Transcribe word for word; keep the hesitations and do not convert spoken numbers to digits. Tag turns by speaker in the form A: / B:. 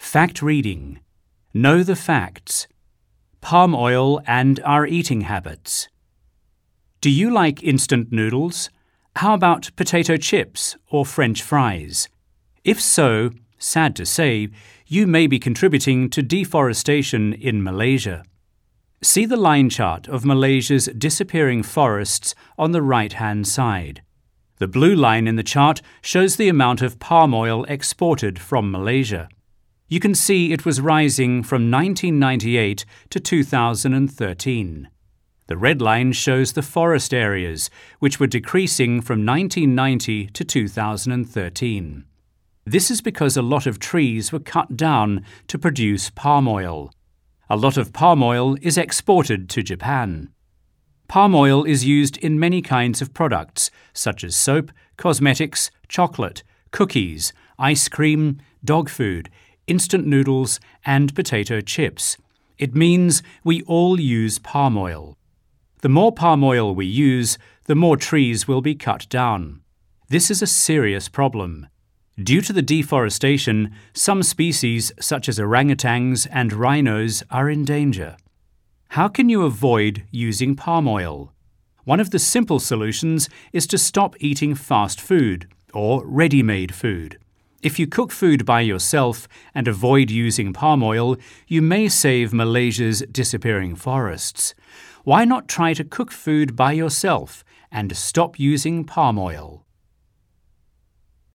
A: Fact reading. Know the facts. Palm oil and our eating habits. Do you like instant noodles? How about potato chips or French fries? If so, sad to say, you may be contributing to deforestation in Malaysia. See the line chart of Malaysia's disappearing forests on the right-hand side. The blue line in the chart shows the amount of palm oil exported from Malaysia. You can see it was rising from nineteen ninety-eight to two thousand thirteen. The red line shows the forest areas, which were decreasing from nineteen ninety to two thousand thirteen. This is because a lot of trees were cut down to produce palm oil. A lot of palm oil is exported to Japan. Palm oil is used in many kinds of products, such as soap, cosmetics, chocolate, cookies, ice cream, dog food, instant noodles, and potato chips. It means we all use palm oil. The more palm oil we use, the more trees will be cut down. This is a serious problem. Due to the deforestation, some species, such as orangutans and rhinos, are in danger. How can you avoid using palm oil? One of the simple solutions is to stop eating fast food or ready-made food. If you cook food by yourself and avoid using palm oil, you may save Malaysia's disappearing forests. Why not try to cook food by yourself and stop using palm oil?